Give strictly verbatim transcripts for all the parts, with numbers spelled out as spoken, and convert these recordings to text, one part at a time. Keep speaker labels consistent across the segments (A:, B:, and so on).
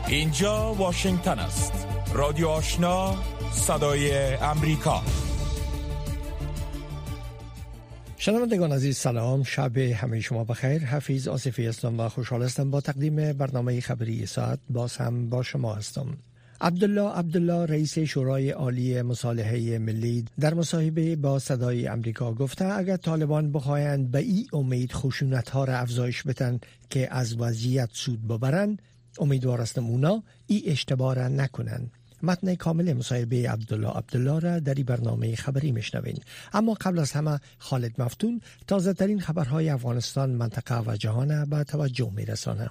A: اینجا واشنگتن است. رادیو آشنا، صدای امریکا.
B: شنوندگان عزیز سلام، شب همه شما بخیر. حفیظ آصفی هستم و خوشحال هستم با تقدیم برنامه خبری ساعت باز هم با شما هستم. عبدالله عبدالله رئیس شورای عالی مصالحه ملی در مصاحبه با صدای امریکا گفته اگر طالبان بخواهند به این امید خشونت‌ها را افزایش بدن که از وضعیت سود ببرند، امیدوار هستم اونا این اشتباه را نکنن. متن کامل مصاحبه عبدالله عبدالله را در این برنامه خبری میشنوین. اما قبل از همه خالد مفتون تازه ترین خبرهای افغانستان، منطقه و جهان به توجه میرسانه.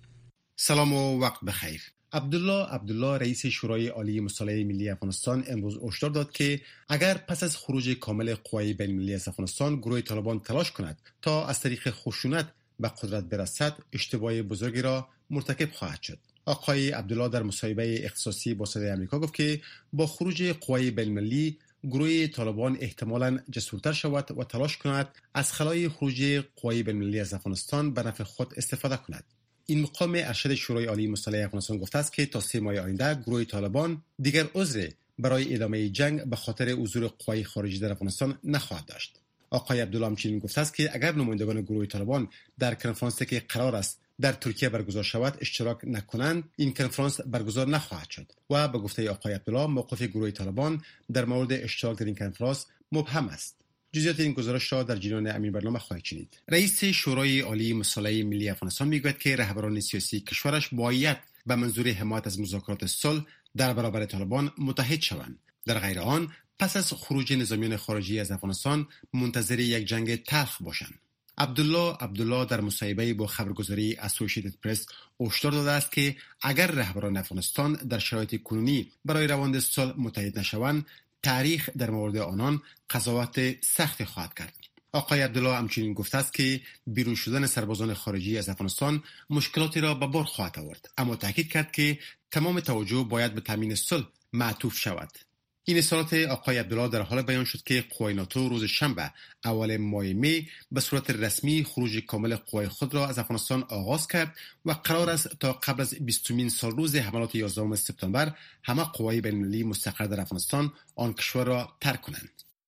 C: سلام و وقت بخیر. عبدالله عبدالله رئیس شورای عالی مصالحه ملی افغانستان امروز هشدار داد که اگر پس از خروج کامل قوای بین المللی از افغانستان گروه طالبان تلاش کند تا از طریق خشونت به قدرت برسد، اشتباه بزرگی را مرتکب خواهد شد. آقای عبدالله در مصاحبه اختصاصی با صدای آمریکا گفت که با خروج قوای بین المللی گروه طالبان احتمالاً جسورتر شود و تلاش کند از خلای خروج قوای بین المللی از افغانستان به نفع خود استفاده کند. این مقام ارشد شورای عالی مصالحه افغانستان گفته است که تا سه ماه آینده گروه طالبان دیگر عذر برای ادامه جنگ به خاطر حضور قوای خارجی در افغانستان نخواهد داشت. آقای عبدالله همچنین گفته است که اگر نمایندگان گروه طالبان در کنفرانسی که قرار است در ترکیه برگزار شود اشتراک نکنند، این کنفرانس برگزار نخواهد شد و به گفته آقای عبدالله موقف گروه طالبان در مورد اشتراک در این کنفرانس مبهم است. جزئیات این گزارش را در جریان امین برنامه خواهید شنید. رئیس شورای عالی مصالحه ملی افغانستان میگوید که رهبران سیاسی کشورش باید به منظور حمایت از مذاکرات صلح در برابر طالبان متحد شوند. در غیر آن پس از خروج نظامیان خارجی از افغانستان منتظر یک جنگ تلخ باشند. عبدالله عبدالله در مصاحبه با خبرگزاری اسوسییتد پرس هشدار داده است که اگر رهبران افغانستان در شرایط کنونی برای روند صلح متحد نشوند، تاریخ در مورد آنان قضاوت سخت خواهد کرد. آقای عبدالله همچنین گفته است که بیرون شدن سربازان خارجی از افغانستان مشکلاتی را به بار خواهد آورد، اما تاکید کرد که تمام توجه باید به تامین صلح معطوف شود. این اظهارات آقای عبدالله در حال بیان شد که قوای ناتو روز شنبه اول ماه می به صورت رسمی خروج کامل قوای خود را از افغانستان آغاز کرد و قرار است تا قبل از بیستمین سال روز حملات یازدهم سپتامبر همه قوای بین المللی مستقر در افغانستان آن کشور را ترک کنند.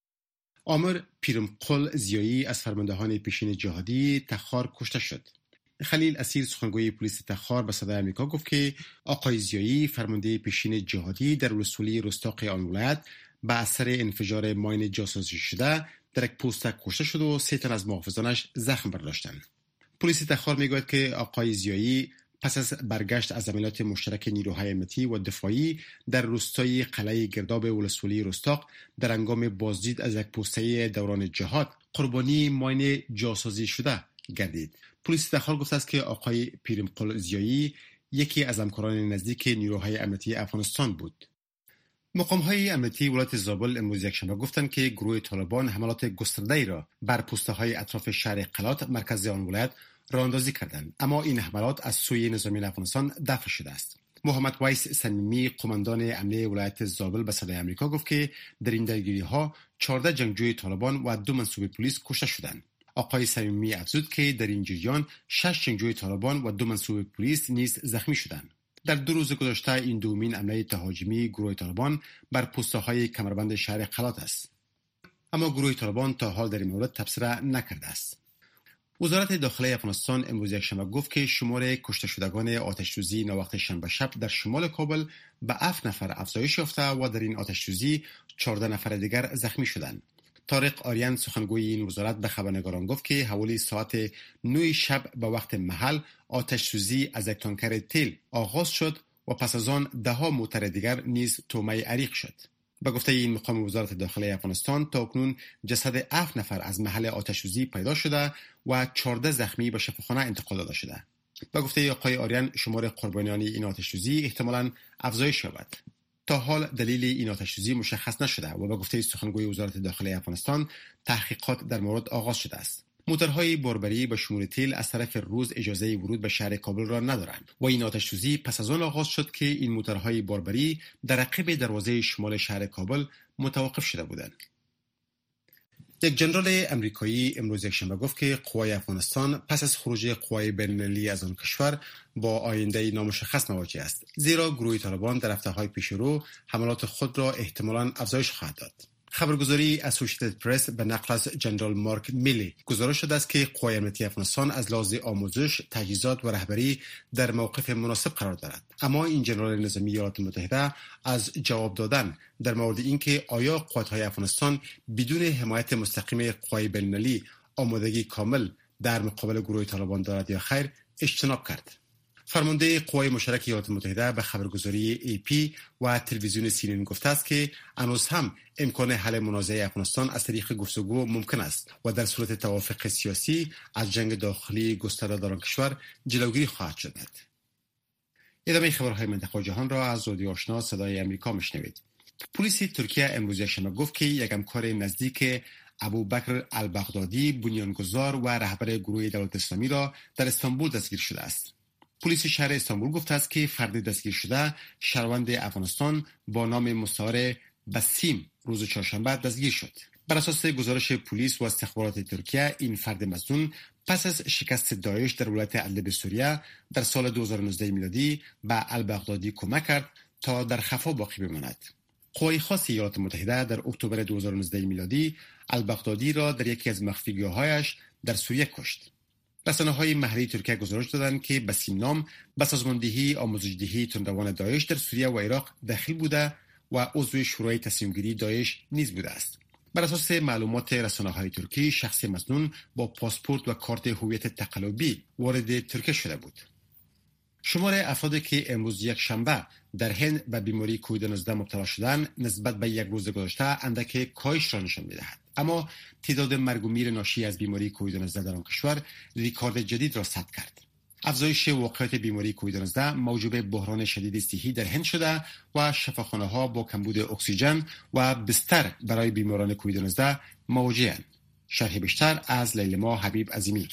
C: عامر پیرمقل زیایی از فرماندهان پیشین جهادی تخار کشته شد. خلیل اسیر سخنگوی پلیس تخار به صدای آمریکا گفت که آقای زیایی فرمانده پیشین جهادی در ولسوالی رستاق آن ولایت به اثر انفجار ماین جاسوسی شده در یک پوسته کشته شد و سه تن از محافظانش زخم برداشتند. پلیس تخار میگوید که آقای زیایی پس از برگشت از عملیات مشترک نیروهای امنیتی و دفاعی در روستای قلعه گرداب ولسوالی رستاق در هنگام بازدید از یک پوسته دوران جهاد قربانی ماین جاسوسی شده گردید. پلیس تخار گفته است که آقای پیرمقل زیایی یکی از همکاران نزدیک نیروهای امنیتی افغانستان بود. مقام‌های امنیتی ولایت زابل امروز یکشنبه گفتند که گروه طالبان حملات گسترده‌ای را بر پوسته‌های اطراف شهر قلات مرکز آن ولایت راه‌اندازی کردند، اما این حملات از سوی نظامیان افغانستان دفع شده است. محمد ویس صمیمی قماندان امنیه ولایت زابل به صدای آمریکا گفت که در این درگیری‌ها چهارده جنگجوی طالبان و دو منسوب پلیس کشته شدند. آقای صمیمی افزود که در این جریان شش جنگجوی طالبان و دو منسوب پلیس نیز زخمی شدند. در دو روز گذشته این دومین حمله تهاجمی گروه طالبان بر پوسته‌های کمربند شهر قلات است، اما گروه طالبان تا حال در این مورد تبصره نکرده است. وزارت داخلی افغانستان امروز یکشنبه گفت که شمار کشته شدگان آتش‌سوزی ناوقت شنبه شب در شمال کابل به هفت نفر افزایش یافته و در این آتش‌سوزی چهارده نفر دیگر زخمی شدند. طارق آریان سخنگوی این وزارت به خبرنگاران گفت که حوالی ساعت نه شب به وقت محل آتش‌سوزی از یک تانکر تیل آغاز شد و پس از آن ده ها موتر دیگر نیز تومه عریق شد. به گفته این مقام وزارت داخلی افغانستان تا اکنون جسد هفت نفر از محل آتش‌سوزی پیدا شده و چهارده زخمی به شفاخانه انتقال داده شده. به گفته آقای آریان شمار قربانیان این آتش‌سوزی احتمالاً افزایش یابد. تا حال دلیل این آتش‌سوزی مشخص نشده و به گفته سخنگوی وزارت داخلی افغانستان تحقیقات در مورد آغاز شده است. موتورهای باربری به شمول تیل از طرف روز اجازه ورود به شهر کابل را ندارند و این آتش‌سوزی پس از آن آغاز شد که این موتورهای باربری در عقب دروازه شمال شهر کابل متوقف شده بودند. یک ژنرال امریکایی امروز یکشنبه گفت که قوای افغانستان پس از خروج قوای بین‌المللی از آن کشور با آینده نامشخص مواجه است، زیرا گروه طالبان در هفته‌های پیش رو حملات خود را احتمالاً افزایش خواهد داد. خبرگزاری اسوسییتد پرس به نقل از جنرال مارک میلی گزارش شده است که قوای امنیتی افغانستان از لحاظ آموزش، تجهیزات و رهبری در موقف مناسب قرار دارد، اما این جنرال نظامی ایالات متحده از جواب دادن در مورد اینکه آیا قوات‌های افغانستان بدون حمایت مستقیم قوای بین‌المللی آمادگی کامل در مقابل گروه طالبان دارد یا خیر اجتناب کرد. فرمانده قوای مشترک ایالات متحده به خبرگزاری ای پی و تلویزیون سی ان ان گفته است که هنوز هم امکان حل منازعه افغانستان از طریق گفتگو ممکن است و در صورت توافق سیاسی از جنگ داخلی گسترده در آن کشور جلوگیری خواهد شد. ادامه خبرهای منطقه و جهان را از رادیو آشنا صدای امریکا میشنوید. پلیس ترکیه امروز یکشنبه گفت که یک همکار نزدیک ابوبکر البغدادی بنیانگذار و رهبر گروه دولت اسلامی را در استانبول دستگیر شده است. پلیس شهر استانبول گفته است که فرد دستگیر شده شهروند افغانستان با نام مستعار بسیم روز چهارشنبه دستگیر شد. بر اساس گزارش پلیس و استخبارات ترکیه، این فرد مظنون پس از شکست داعش در ولایت ادلب سوریه در سال دو هزار و نوزده میلادی به البغدادی کمک کرد تا در خفا باقی بماند. قوای خاص ایالات متحده در اکتبر دو هزار و نوزده میلادی البغدادی را در یکی از مخفیگاه‌هایش در سوریه کشت. رسانه‌های محلی ترکیه گزارش دادند که بسیم نام به سازماندهی آموزش‌دهی تندروان داعش در سوریه و عراق داخل بوده و عضو شورای تصمیم‌گیری داعش نیز بوده است. بر اساس معلومات رسانه‌های ترکی، شخص مظنون با پاسپورت و کارت هویت تقلبی وارد ترکیه شده بود. شمار افرادی که امروز یک شنبه در هند به بیماری کووید نوزده مبتلا شدند نسبت به یک روز گذشته اندک کاهش را نشان می‌دهد، اما تعداد مرگ و میر ناشی از بیماری کووید نوزده در آن کشور ریکورد جدید را ثبت کرد. افزایش واقعیت بیماری کووید نوزده موجب بحران شدید صحی در هند شده و شفاخانه‌ها با کمبود اکسیژن و بستر برای بیماران کووید نوزده مواجه‌اند. شرح بیشتر از لیلما حبیب عظیمی.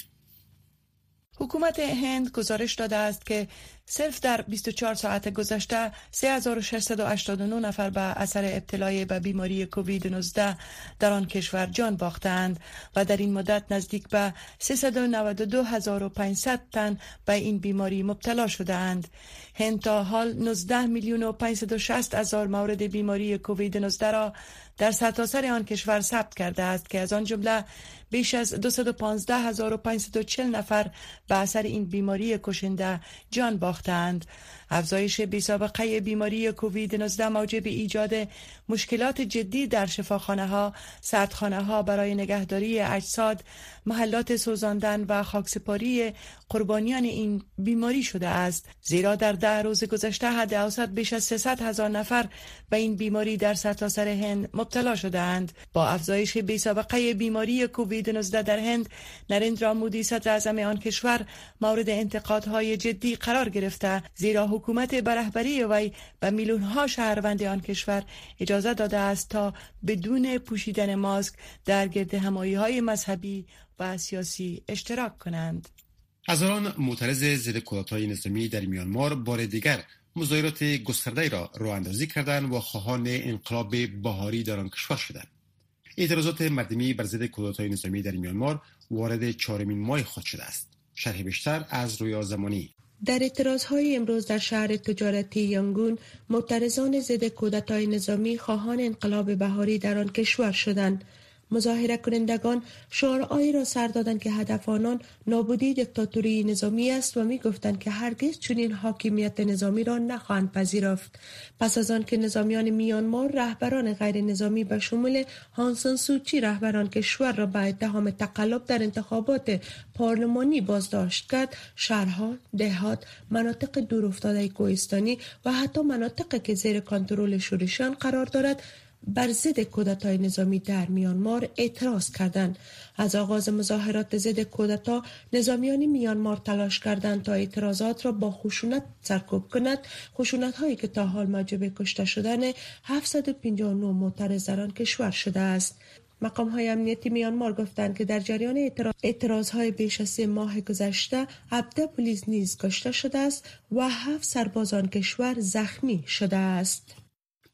D: حکومت هند گزارش داده است که صرف در بیست و چهار ساعت گذشته سه هزار و ششصد و هشتاد و نه نفر به اثر ابتلای به بیماری کووید نوزده در آن کشور جان باختند و در این مدت نزدیک به سیصد و نود و دو هزار و پانصد تن به این بیماری مبتلا شدند. هند تا حال نوزده میلیون و پانصد و شصت هزار مورد بیماری کووید نوزده را در سرتاسر آن کشور ثبت کرده است که از آن جمله بیش از دویست و پانزده هزار و پانصد و چهل نفر به اثر این بیماری کشنده جان باختند. افزایش بی‌سابقه بیماری کووید نوزده موجب ایجاد مشکلات جدی در شفاخانه‌ها، سردخانه‌ها برای نگهداری اجساد، محلات سوزاندن و خاکسپاری قربانیان این بیماری شده است، زیرا در ده روز گذشته حد اوسط بیش از سیصد هزار نفر به این بیماری در سرتاسر هند مبتلا شدند. با افزایش بی‌سابقه بیماری کووید نوزده در هند، نریندرا مودی صدر اعظم آن کشور مورد انتقادهای جدی قرار گرفته، زیرا حکومت به رهبری وی به میلیون‌ها شهروند آن کشور اجازه داده است تا بدون پوشیدن ماسک در گردهمایی‌های مذهبی و سیاسی اشتراک کنند.
C: هزاران معترض ضد کودتای نظامی در میانمار بار دیگر مظاهرات گسترده را راه اندازی کردند و خواهان انقلاب بهاری در آن کشور شدند. اعتراضات مردمی بر ضد کودتای نظامی در میانمار وارد چهارمین ماه خود شده است. شرح بیشتر از رویا زمانی.
E: در اعتراضهای امروز در شهر تجارتی یانگون، معترضان ضد کودتای نظامی خواهان انقلاب بهاری در آن کشور شدند. مظاهره کنندگان شعارهایی را سر دادند که هدف آنان نابودی دیکتاتوری نظامی است و می گفتند که هرگز چنین حاکمیت نظامی را نخواهند پذیرفت. پس از آن که نظامیان میانمار رهبران غیر نظامی به شمول آنگ سان سوچی رهبران کشور را به اتهام تقلب در انتخابات پارلمانی بازداشت کرد، شهرها، دهات، مناطق دورافتاده کوهستانی و حتی مناطقی که زیر کنترل شورشیان قرار دارد بر ضد کودتای نظامی در میانمار اعتراض کردند. از آغاز مظاهرات ضد کودتا، نظامیان میانمار تلاش کردند تا اعتراضات را با خشونت سرکوب کند، خشونت هایی که تا حال موجب کشته شدن هفتصد و پنجاه و نه معترض در آن کشور شده است. مقام های امنیتی میانمار گفتند که در جریان اعتراض, اعتراض های بیش از سه ماه گذشته هفده پلیس نیز کشته شده است و هفت سربازان کشور زخمی شده است.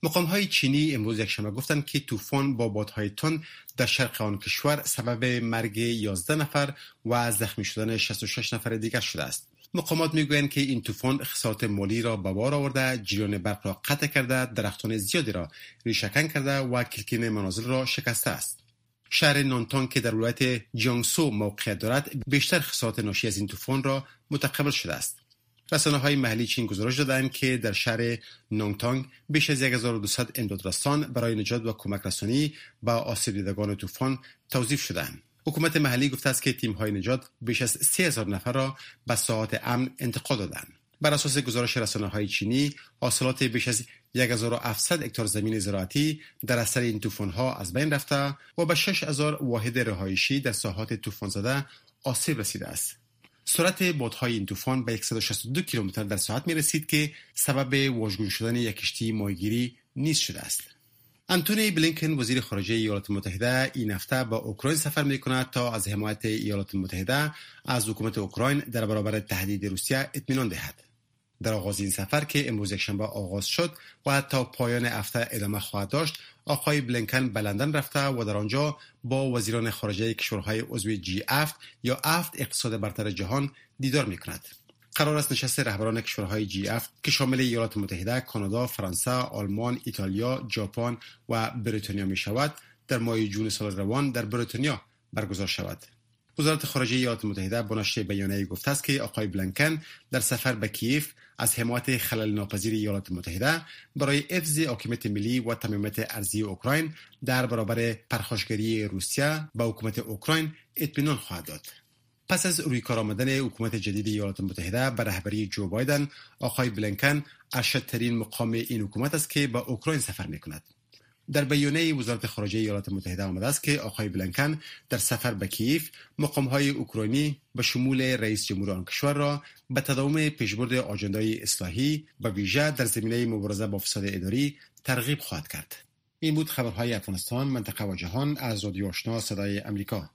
C: مقام‌های چینی امروز یکشنبه گفتند که طوفان با بادهای تند در شرق آن کشور سبب مرگ یازده نفر و زخمی شدن شصت و شش نفر دیگر شده است. مقامات میگویند که این طوفان خسارات مالی را به بار آورده، جریان برق را قطع کرده، درختان زیادی را ریشه‌کن کرده و کلکین منازل را شکسته است. شهر نانتانگ که در ولایت جیانگسو موقعیت دارد، بیشتر خسارات ناشی از این طوفان را متقبل شده است. رسانه‌های محلی چین گزارش دادند که در شهر نانتانگ بیش از هزار و دویست امدادرسان برای نجات و کمک رسانی به آسیب دیدگان طوفان توظیف شدند. حکومت محلی گفته است که تیم‌های نجات بیش از سه هزار نفر را به ساحات امن انتقال دادند. بر اساس گزارش رسانه‌های چینی، حاصلات بیش از هزار و هفتصد هکتار زمین زراعتی در اثر این طوفان‌ها از بین رفته و به شش هزار واحد رهایشی در ساحات طوفان زده آسیب رسیده است. سرعت بادهای این طوفان به صد و شصت و دو کیلومتر در ساعت می رسید که سبب واژگون شدن یک کشتی ماهیگیری نیز شده است. انتونی بلینکن وزیر خارجه ایالات متحده این هفته با اوکراین سفر می کند تا از حمایت ایالات متحده از حکومت اوکراین در برابر تهدید روسیه اطمینان دهد. در آغاز این سفر که امروز یکشنبه آغاز شد و تا پایان هفته ادامه خواهد داشت، آقای بلینکن به لندن رفته و در آنجا با وزیران خارجه کشورهای عضو جی هفت یا هفت اقتصاد برتر جهان دیدار می کند. قرار است نشست رهبران کشورهای جی هفت که شامل ایالات متحده، کانادا، فرانسه، آلمان، ایتالیا، ژاپن و بریتانیا می شود در ماه جون سال روان در بریتانیا برگزار شود. وزارت خارجه ایالات متحده با نشر بیانیه‌ای گفته است که آقای بلینکن در سفر به کیف از حمایت خلل ناپذیر ایالات متحده برای حفظ حاکمیت ملی و تمامیت ارضی اوکراین در برابر پرخاشگری روسیه به حکومت اوکراین اطمینان خواهد داد. پس از روی کار آمدن حکومت جدید ایالات متحده به رهبری جو بایدن، آقای بلینکن ارشدترین مقام این حکومت است که به اوکراین سفر می‌کند. در بیانیه وزارت خارجه ایالات متحده آمده است که آقای بلینکن در سفر به کیف مقام‌های اوکراینی به شمول رئیس جمهور آن کشور را به تداوم پیشبرد آژاندای اصلاحی به ویژه در زمینه مبارزه با فساد اداری ترغیب خواهد کرد. این بود خبرهای افغانستان، منطقه و جهان از رادیو آشنا صدای امریکا.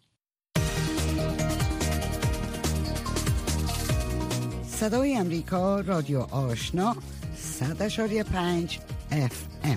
F: صدای امریکا، رادیو آشنا، صد اشاری پنج اف ام.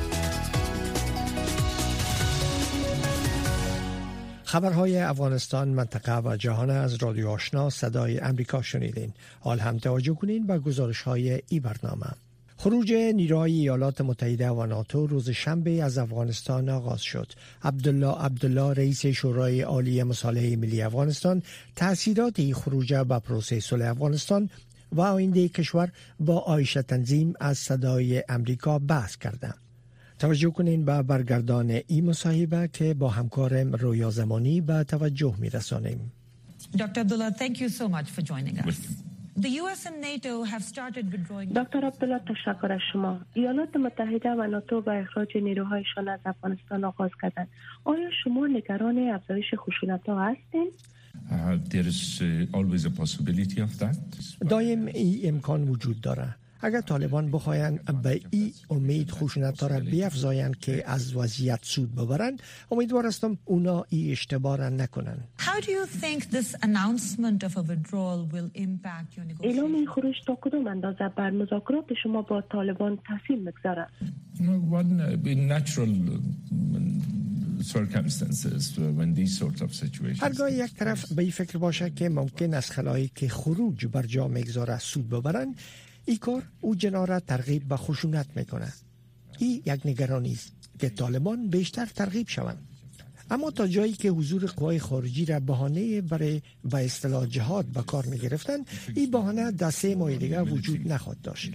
B: خبرهای افغانستان، منطقه و جهان از رادیو آشنا صدای امریکا شنیدین. حال هم توجه کنین به گزارش‌های این برنامه. خروج نیروهای ایالات متحده و ناتو روز شنبه از افغانستان آغاز شد. عبدالله عبدالله رئیس شورای عالی مصالحه ملی افغانستان تأثیرات این خروج به پروسه صلح افغانستان و آینده کشور با آیشه تنظیم از صدای امریکا بحث کرده. توجه کنین به برگردان این مصاحبه که با همکارم رویا زمانی به توجه می رسانیم.
G: دکتر عبدالله thank you so much for joining us. The U S and NATO have started withdrawing.
E: دکتر عبدالله تشکر از شما. ایالات متحده و ناتو به اخراج نیروهایشان از افغانستان آغاز کردند. آیا شما نگران افزایش خشونت‌ها هستین؟
H: Uh, there is uh, always a possibility of that.
B: دایم این امکان وجود داره. اگر طالبان بخواهند به این امید خشونت را بیفزایند که از وضعیت سود ببرند، امیدوار هستم اونا این اشتباه را نکنند.
G: How do you think this announcement of a withdrawal will impact your negotiations?
E: اعلام این خروج تا کدام اندازه بر مذاکرات شما با طالبان تاثیر میگذارد؟
H: One uh, in natural circumstances when these sort of situations.
B: هرگاه یک طرف به این فکر باشه که ممکن است خلایی که خروج بر جا میگذاره سود ببرند، این کار او جنا را ترغیب به خشونت میکنه. این یک نگرانی است که طالبان بیشتر ترغیب شوند. اما تا جایی که حضور قوای خارجی را بهانه برای به اصطلاح جهاد به کار میگرفتند، این بهانه در سه ماه دیگر وجود نخواهد داشت.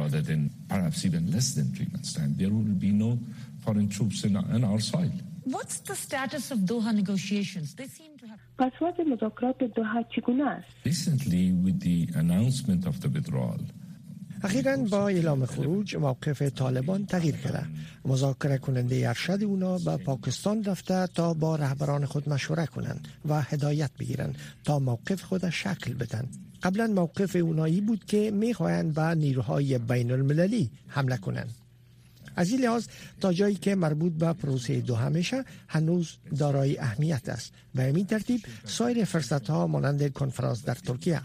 G: What's the status of Doha negotiations? They seem to have
E: پس وضع مذاکرات دوحه چگونه است؟
H: Recently with the announcement of the withdrawal.
B: اخیراً با اعلام خروج موقف طالبان تغییر کرده. مذاکره کننده ارشد اونا به پاکستان رفته تا با رهبران خود مشوره کنند و هدایت بگیرند تا موقف خود شکل بدن. قبلا موقف اونایی بود که میخواهند به نیروهای بین المللی حمله کنند. از این لحاظ تا جایی که مربوط به پروسه دوحه میشه هنوز دارای اهمیت است. به همین ترتیب سایر فرصت‌ها مانند کنفرانس در ترکیه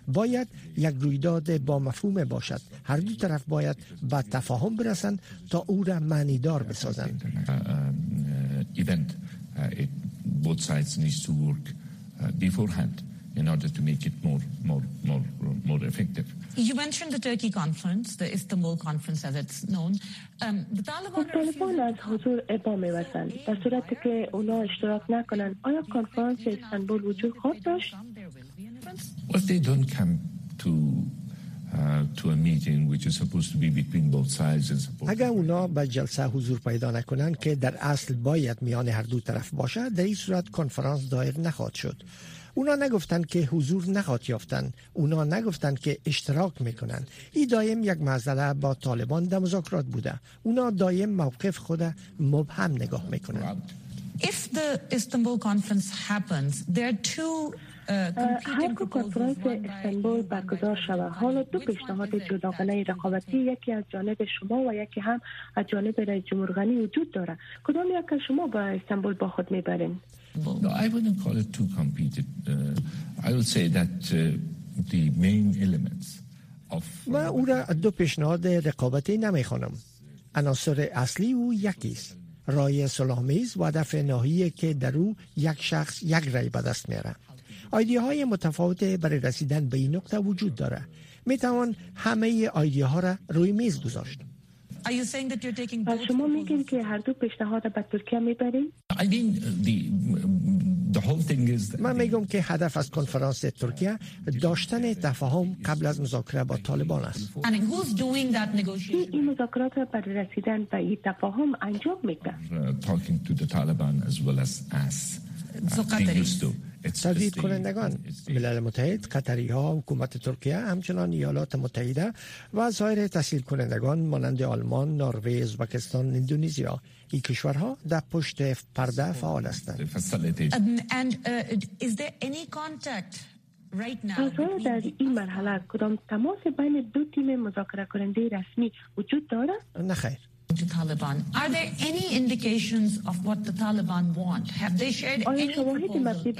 B: باید یک رویداد با مفهوم باشد. هر دو طرف باید به تفاهم برسند تا او را معنیدار بسازند.
H: event uh, it, both sides needs to work uh, beforehand in order to make it more more more more effective.
G: You mentioned the Turkey conference, the Istanbul conference as it's known. Um, the Taliban
E: طالبان از حضور ابا می‌وزند. در صورتی که اونا اشتراک نکنند، آیا کنفرانس استانبول وجود خواهد داشت؟
H: Well, they don't come to Uh, to a meeting which is supposed to be between both sides and supposed
B: اگر اونا به جلسه حضور پیدا نکنند که در اصل باید میان هر دو طرف باشد، در این صورت کنفرانس دایر نخواهد شد. اونا نگفتند که حضور نخواهد یافتند، اونا نگفتند که اشتراک میکنند. این دایم یک مسئله با طالبان در مذاکرات بوده. اونا دایم موقف خود مبهم نگاه میکنند.
G: If the Istanbul conference happens, there are two
E: هر که کنفرانس استانبول برگزار شود، حالا دو پیشنهاد جداگانه رقابتی، یکی از جانب شما و یکی هم از جانب رئیس جمهور غنی وجود دارد. کدام یک که شما با استانبول با خود میبرین؟
H: No, I wouldn't call it too competed. Uh, I would say that uh, the main elements of
B: من او را دو پیشنهاد رقابتی نمیخوانم. عناصر اصلی او یکی است. رای صلح‌آمیز و هدف نهایی که در او یک شخص یک رای به دست میاره. ایده‌های متفاوت برای رسیدن به این نقطه وجود داره. می توان همه ایده‌ها را روی میز گذاشت.
E: از شما میگین که هر دو پیشنهاد به ترکیه میبرین؟
H: I mean the the whole thing is
B: من میگم که هدف از کنفرانس ترکیه داشتن تفاهم قبل از مذاکره با طالبان است.
E: این مذاکرات برای رسیدن به این تفاهم انجام میده.
H: talking to the Taliban as well as us.
B: تردید کنندگان ملل متحد، قطری ها، حکومت ترکیه، همچنان ایالات متحده و سایر تسهیل کنندگان مانند آلمان، نروژ، ازبکستان، اندونزیا، این کشورها در پشت پرده فعال هستند.
E: آیا در این مرحله کدام تماس بین دو تیم مذاکره کننده رسمی وجود دارد؟
B: نه خیر.
G: To Taliban. Are there any indications of what the Taliban want? Have they shared any proposal?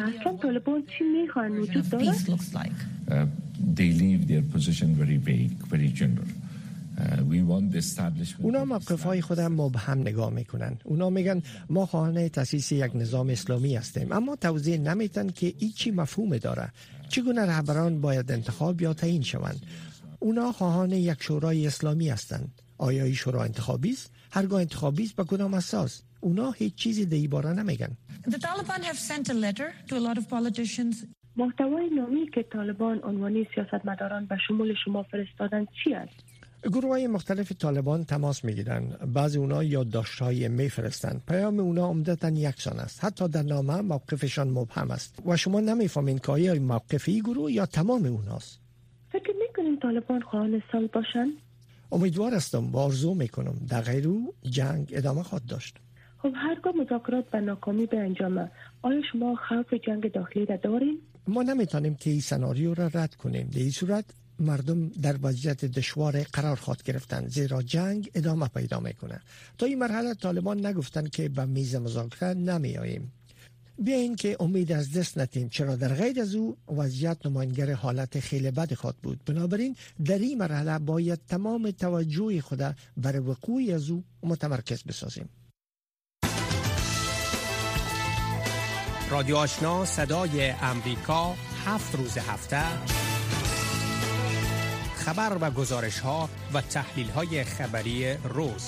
G: Peace looks like.
H: Uh, they leave their position very vague, very general. Uh, we want the establishment.
B: اونا موقف‌های خود مبهم نگاه میکنن. اونا میگن ما خواهان تأسیس یک نظام اسلامی هستیم، اما توضیح نمیدن که این چی مفهوم داره. چگونه رهبران باید انتخاب یا تعیین شوند. اونا خواهان یک شورای اسلامی هستند. آیا این شورا انتخابی است؟ هرگاه انتخابی است به کدام اساس؟ اونا هیچ چیزی در این باره نمیگن.
G: The Taliban have sent a letter to a lot of politicians.
E: محتوای نامی که طالبان عنوانی سیاستمداران به شمول شما فرستادن چی است؟
B: گروه‌های مختلف طالبان تماس میگیرن. بعضی اونا یادداشت‌های میفرستند. پیام اونا عمدتاً یکسان است. حتی در نامه موقفشان مبهم است و شما نمیفهمین که آیا موقفی گروه یا تمام اوناست.
E: فکر میکنین طالبان خواهان صلح باشن؟
B: امیدوار هستم و آرزو میکنم. در غیر او جنگ ادامه خواهد داشت.
E: خب هرگاه مذاکرات به ناکامی به انجامه، آیا شما خوف جنگ داخلی را دارین؟
B: ما نمیتونیم که این سناریو را رد کنیم. در این صورت مردم در وضعیت دشوار قرار خواهد گرفتن، زیرا جنگ ادامه پیدا میکنه. تا این مرحله طالبان نگفتن که به میز مذاکره نمیاییم. بیاین که امید از دست ندیم، چرا در غیر از او وضعیت نمایانگر حالت خیلی بد خواهد بود. بنابراین در این مرحله باید تمام توجه خود بر وقوع از او متمرکز بسازیم.
I: رادیو آشنا صدای امریکا، هفت روز هفته خبر و گزارش ها و تحلیل های خبری روز.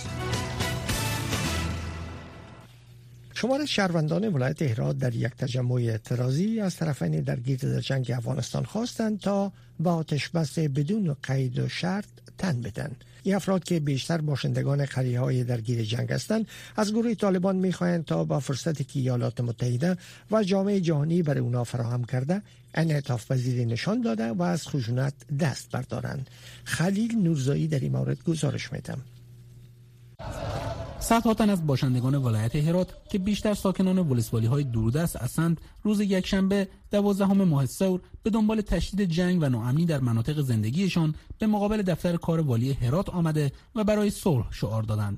B: شمار شهروندان ولایت هرات در یک تجمع اعتراضی از طرفین درگیر در جنگ افغانستان خواستند تا با آتش بس بدون قید و شرط تن بدن. این افراد که بیشتر باشندگان قریه‌های درگیر جنگ هستند، از گروه طالبان می‌خواهند تا با فرصتی که ایالات متحده و جامعه جهانی برای اونا فراهم کرده انعطاف پذیری نشان داده و از خشونت دست بردارند. خلیل نورزایی در این مورد گزارش می‌دهم.
J: صدها تن از باشندگان ولایت هرات که بیشتر ساکنان ولسوالی‌های دوردست هستند، روز یکشنبه دوازدهم ماه سور به دنبال تشدید جنگ و ناامنی در مناطق زندگیشان به مقابل دفتر کار والی هرات آمده و برای صلح شعار دادند.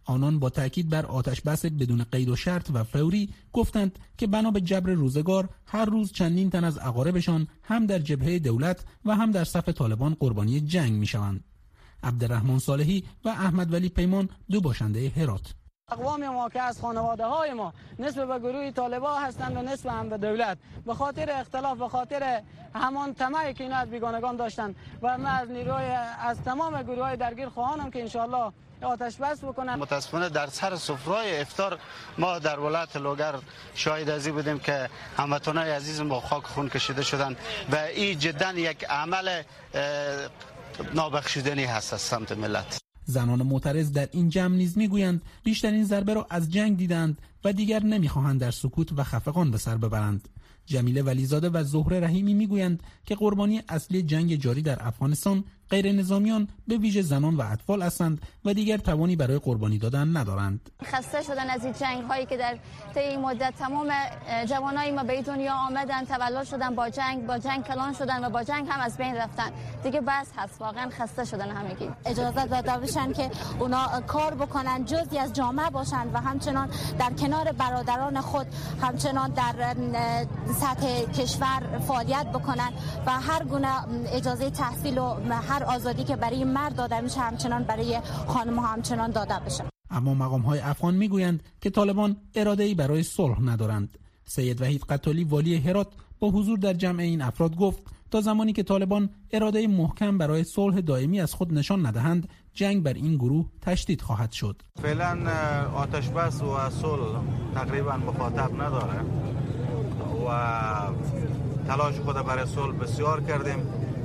J: آنان با تاکید بر آتش بس بدون قید و شرط و فوری گفتند که بنا به جبر روزگار هر روز چندین تن از اقاربشان هم در جبهه دولت و هم در صف طالبان قربانی جنگ میشوند. عبدالرحمن صالحی و احمد ولی پیمان دو باشنده هرات:
K: اقوام ما که از خانواده های ما نسبت به گروه طالبان هستند و نسبت هم به دولت به خاطر اختلاف به خاطر همان طمعی که اینا از بیگانگان داشتند و من از نیروی از تمام گروه های درگیر خواهانم که انشالله آتش بس بکنن.
L: متاسفانه در سر سفره‌های افطار ما در ولایت لوگر شاهد ازی بودیم که هموطنان عزیز ما خاک خون کشیده شدند و این جدا یک عمل نابخشودنی هست از سمت ملت.
J: زنان معترض در این جمع نیز میگویند بیشترین ضربه را از جنگ دیدند و دیگر نمیخواهند در سکوت و خفقان به سر ببرند. جمیله ولیزاده و زهره رحیمی میگویند که قربانی اصلی جنگ جاری در افغانستان غیر نظامیان به ویژه زنان و اطفال هستند و دیگر توانی برای قربانی دادن ندارند.
M: خسته شدن از این جنگ هایی که در طی این مدت تمام جوانای ما به دنیا آمدن، تولد شدن با جنگ، با جنگ کلان شدن و با جنگ هم از بین رفتن. دیگه بس هست، واقعا خسته شدن همگی. اجازه داده بشن که اونا کار بکنن، جزئی از جامعه باشن و همچنان در کنار برادران خود همچنان در سطح کشور فعالیت بکنن و هر گونه اجازه تحصیل و هر آزادی که برای مرد داده میشه همچنان برای خانم ها همچنان داده بشه.
J: اما مقام های افغان میگویند که طالبان اراده‌ای برای صلح ندارند. سید وحید قتالی والی هرات با حضور در جمع این افراد گفت تا زمانی که طالبان اراده محکم برای صلح دائمی از خود نشان ندهند جنگ بر این گروه تشدید خواهد شد.
N: فعلا آتش بس و صلح تقریبا مخاطب نداره و تلاش خود برای صلح بسیار کردیم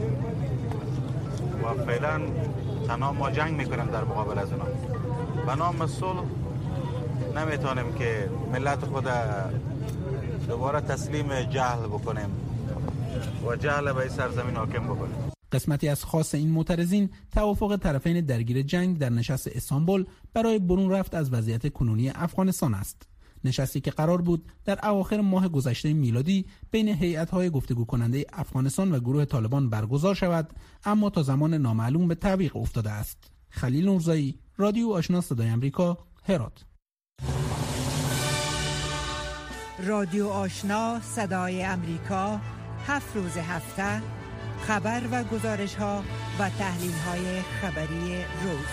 N: و فعلا تنها ما جنگ میکنیم در مقابل از اونا. به نام صلح نمیتونیم که ملت خود دوباره تسلیم جهل بکنیم و جهل به این سرزمین حاکم بکنیم.
J: قسمتی از خاص این معترضین توافق طرفین درگیر جنگ در نشست استانبول برای برون رفت از وضعیت کنونی افغانستان است. نشستی که قرار بود در اواخر ماه گذشته میلادی بین هیئت‌های گفتگو کننده افغانستان و گروه طالبان برگزار شود، اما تا زمان نامعلوم به تعویق افتاده است. خلیل نورزایی، رادیو آشنا صدای آمریکا، هرات.
O: رادیو آشنا صدای آمریکا، هفت روز هفته خبر و گزارش‌ها و تحلیل‌های خبری روز.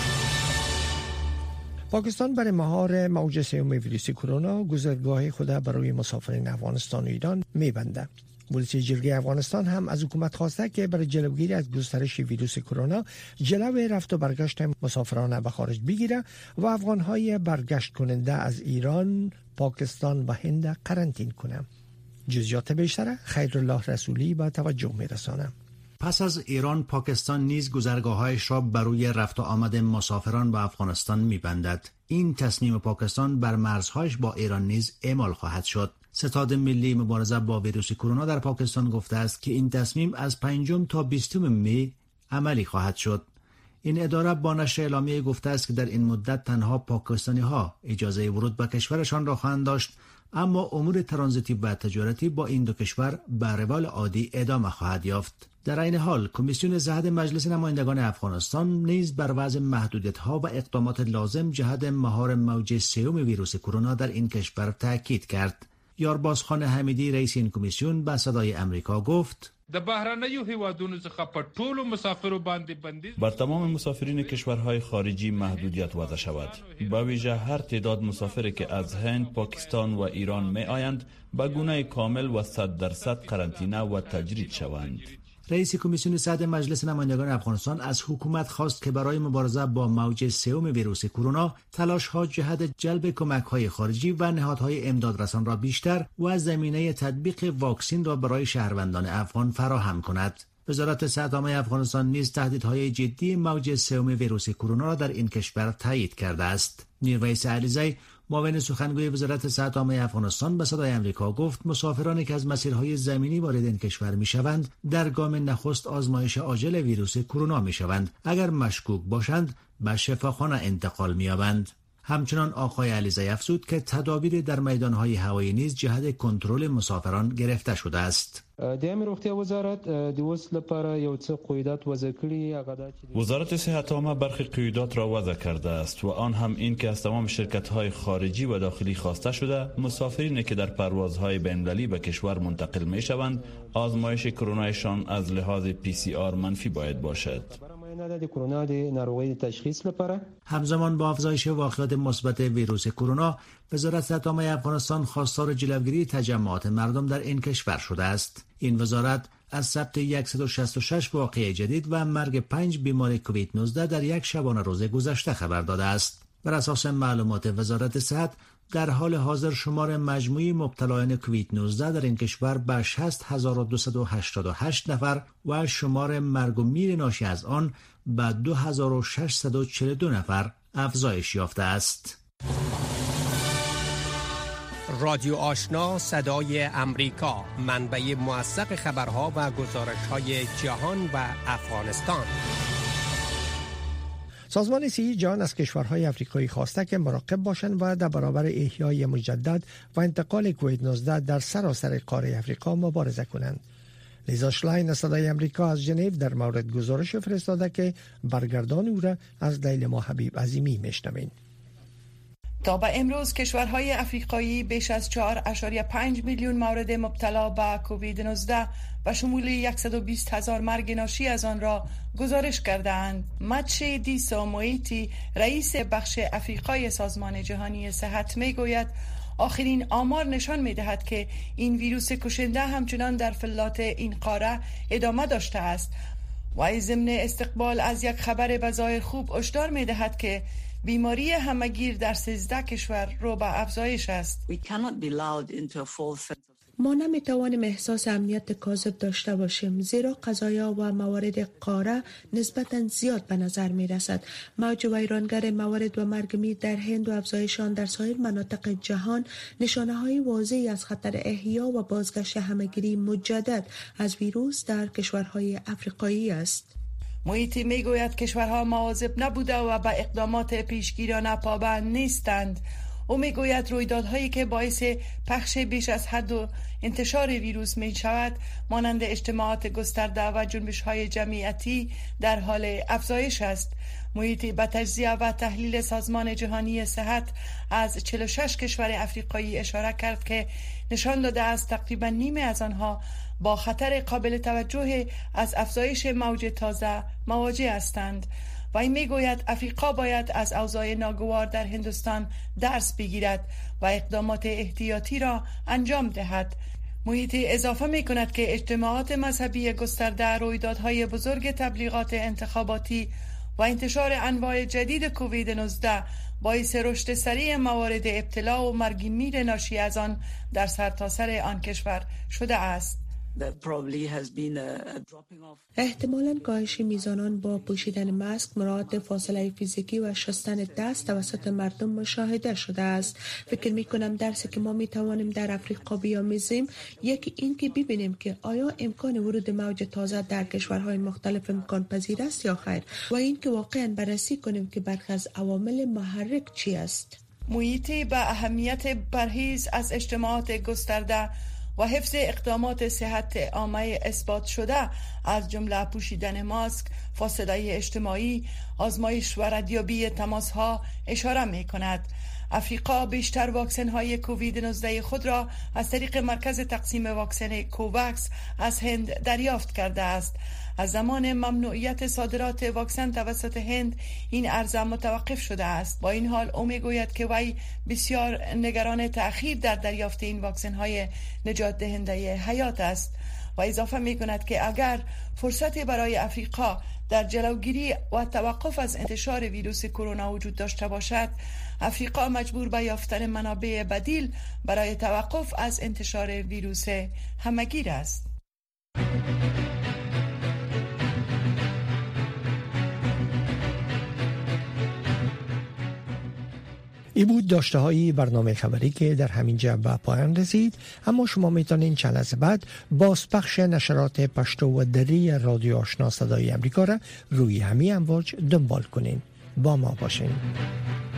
B: پاکستان برای مهار موج سوم ویروس کرونا گذرگاه خود برای مسافرین افغانستان و ایران می‌بنده. پلیس جرگه افغانستان هم از حکومت خواسته که برای جلوگیری از گسترش ویروس کرونا جلو رفت و برگشت مسافران به خارج بگیره و افغان‌های برگشت کننده از ایران، پاکستان و هند قرنطین کنه. جزئیات بیشتر خیرالله رسولی با توجه می‌رسانه.
P: پس از ایران، پاکستان نیز گذرگاه‌هایش را برای رفت و آمد مسافران به افغانستان می‌بندد. این تصمیم پاکستان بر مرزهایش با ایران نیز اعمال خواهد شد. ستاد ملی مبارزه با ویروس کرونا در پاکستان گفته است که این تصمیم از پنجم تا بیستم می عملی خواهد شد. این اداره با نشر اعلامیه گفته است که در این مدت تنها پاکستانی‌ها اجازه ورود به کشورشان را خواهند داشت، اما امور ترانزیتی و تجارتی با این دو کشور به روال عادی ادامه خواهد یافت. در این حال کمیسیون صحت مجلس نمایندگان افغانستان نیز بر وضع محدودیت‌ها و اقدامات لازم جهت مهار موج سوم ویروس کرونا در این کشور تاکید کرد. یاربازخان حمیدی رئیس این کمیسیون به صدای امریکا گفت:
Q: د بهرنیو هیوادونو څخه په ټولو مسافرو باندې بندیز
R: بر تمام مسافرین کشورهای خارجی محدودیت وضع شود. به ویژه هر تعداد مسافری که از هند، پاکستان و ایران می آیند به گونه کامل و صد درصد قرنطینه و تجرید شوند.
P: رئیس کمیسیون صحت مجلس نمایندگان افغانستان از حکومت خواست که برای مبارزه با موج سوم ویروس کرونا تلاش‌ها جهت جلب کمک‌های خارجی و نهادهای امدادرسان را بیشتر و زمینه تطبیق واکسن را برای شهروندان افغان فراهم کند. وزارت صحت عامه افغانستان نیز تهدیدهای جدی موج سوم ویروس کرونا را در این کشور تایید کرده است. نیرویس علیزی، معاون سخنگوی وزارت صحت عامه افغانستان به صدای آمریکا گفت مسافرانی که از مسیرهای زمینی وارد این کشور میشوند در گام نخست آزمایش عاجل ویروس کرونا میشوند. اگر مشکوک باشند به شفاخانه انتقال مییابند. همچنان آقای علیزی افزود که تدابیر در میدانهای هوایی نیز جهت کنترل مسافران گرفته شده است.
R: وزارت صحت عامه برخی قیودات را وضع کرده است و آن هم این که از تمام شرکت‌های خارجی و داخلی خواسته شده مسافرینی که در پروازهای بین‌المللی به کشور منتقل می‌شوند آزمایش کرونایشان از لحاظ پی سی آر منفی باید باشد.
P: همزمان با افزایش واقعات مثبت ویروس کرونا، وزارت صحت عامه افغانستان خواستار جلوگیری تجمعات مردم در این کشور شده است. این وزارت از ثبت صد و شصت و شش واقعه جدید و مرگ پنج بیمار کووید نوزده در یک شبانه روز گذشته خبر داده است. بر اساس معلومات وزارت صحت، در حال حاضر شمار مجموعی مبتلایان کووید نوزده در این کشور به شصت هزار و دویست و هشتاد و هشت نفر و شمار مرگ و میر ناشی از آن به دو هزار و ششصد و چهل و دو نفر افزایش یافته است.
I: رادیو آشنا صدای امریکا، منبع موثق خبرها و گزارش‌های جهان و افغانستان.
B: سازمان صحت جهان از کشورهای افریقایی خواسته که مراقب باشند و در برابر احیای مجدد و انتقال کووید نوزده در سراسر قاره افریقا مبارزه کنند. لیزا شلاین از صدای امریکا از ژنو در مورد گزارش فرستاده که برگردان او را از لیلما حبیب عظیمی میشنویم.
D: تا به امروز کشورهای افریقایی بیش از چهار ممیز پنج میلیون مورد مبتلا به کووید نوزده و شمول صد و بیست هزار مرگ ناشی از آن را گزارش کرده‌اند. مچی دیسو مویتی رئیس بخش افریقای سازمان جهانی صحت میگوید آخرین آمار نشان می‌دهد که این ویروس کشنده همچنان در فلات این قاره ادامه داشته است و ضمن استقبال از یک خبر بظاهر خوب هشدار می‌دهد که بیماری همگیر در سیزده کشور رو به افزایش است.
E: ما نمیتوانیم احساس امنیت کاذب داشته باشیم، زیرا قضایا و موارد قاره نسبتاً زیاد به نظر می رسد. موج ویرانگر موارد و مرگ میر در هند و افزایش آن در سایر مناطق جهان نشانه های واضحی از خطر احیا و بازگشت همگیری مجدد از ویروس در کشورهای افریقایی است.
D: محیطی می گوید کشورها مواظب نبوده و به اقدامات پیشگیرانه پابند نیستند. او می گوید رویدادهایی که باعث پخش بیش از حد و انتشار ویروس می شود مانند اجتماعات گسترده و جنبش های جمعیتی در حال افزایش است. محیطی به تجزیه و تحلیل سازمان جهانی صحت از چهل و شش کشور افریقایی اشاره کرد که نشان داده است تقریبا نیمه از آنها با خطر قابل توجه از افزایش موج تازه مواجه هستند. و این میگوید افریقا باید از اوضاع ناگوار در هندوستان درس بگیرد و اقدامات احتیاطی را انجام دهد. محیطی اضافه می کند که اجتماعات مذهبی گسترده، رویدادهای بزرگ تبلیغات انتخاباتی و انتشار انواع جدید کووید نوزده باعث رشد سریع موارد ابتلا و مرگ میر ناشی از آن در سرتاسر آن کشور شده است.
E: احتمالاً کاهش میزانان با پوشیدن ماسک، مراعات فاصله فیزیکی و شستن دست توسط مردم مشاهده شده است. فکر می کنم درسی که ما می توانیم در افریقا بیاموزیم یکی این که ببینیم که آیا امکان ورود موج تازه در کشورهای مختلف امکان پذیر است یا خیر، و این که واقعاً بررسی کنیم که برخی از عوامل محرک چی است.
D: محیطی به اهمیت پرهیز از اجتماعات گسترده و حفظ اقدامات صحت عامه اثبات شده از جمله پوشیدن ماسک، فاصله اجتماعی، آزمایش و ردیابی تماس‌ها اشاره می کند. افریقا بیشتر واکسن های کووید نوزده خود را از طریق مرکز تقسیم واکسن کوواکس از هند دریافت کرده است. از زمان ممنوعیت صادرات واکسن توسط هند این عرضه متوقف شده است. با این حال او میگوید که وی بسیار نگران تأخیر در دریافت این واکسن های نجات دهنده حیات است و اضافه می کند که اگر فرصتی برای افریقا در جلوگیری و توقف از انتشار ویروس کرونا وجود داشته باشد، افریقا مجبور به یافتن منابع بدیل برای توقف از انتشار ویروس همگیر است.
B: ای بود داشته های برنامه خبری که در همین جا به پایان رسید، اما شما میتونین چند لحظه بعد بازپخش نشرات پشتو و دری رادیو آشنا صدای امریکا را روی همین امواج دنبال کنین. با ما باشین.